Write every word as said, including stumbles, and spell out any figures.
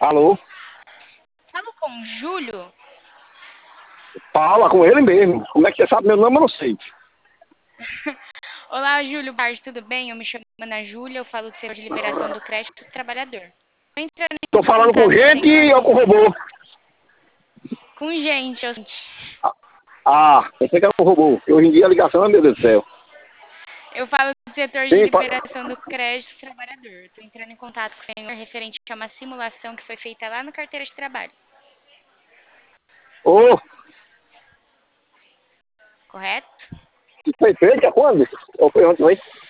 Alô? Falo com Júlio? Fala com ele mesmo. Como é que você sabe meu nome? Eu não sei. Olá, Júlio Bart, tudo bem? Eu me chamo Ana Júlia, eu falo do setor de liberação do crédito do trabalhador. Estou entrando Tô em falando com contato com o senhor gente ou com robô? com gente. Eu, Ah, pensei que era com robô. Porque hoje em dia a ligação, meu Deus do céu. eu falo do setor de Sim, pa... liberação do crédito do trabalhador. Estou entrando em contato com o senhor referente a uma simulação que foi feita lá no carteira de trabalho, Ô, correto? isso foi feito? É quando? Ou foi ontem, foi?